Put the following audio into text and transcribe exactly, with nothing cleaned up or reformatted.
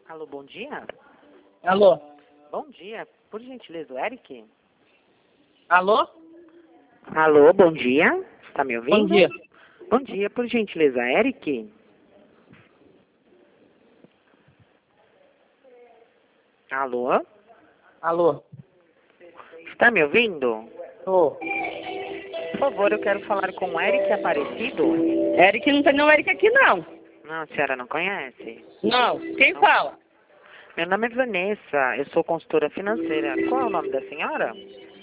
Alô, bom dia? Alô? Bom dia, por gentileza, o Eric? Alô? Alô, bom dia? Está me ouvindo? Bom dia. Bom dia, por gentileza, Eric? Alô? Alô? Está me ouvindo? Ô. Por favor, eu quero falar com o Eric Aparecido. Eric, não tem nenhum Eric aqui, não. Não, a senhora não conhece? Não. Quem Não. fala? Meu nome é Vanessa, eu sou consultora financeira. Qual é o nome da senhora?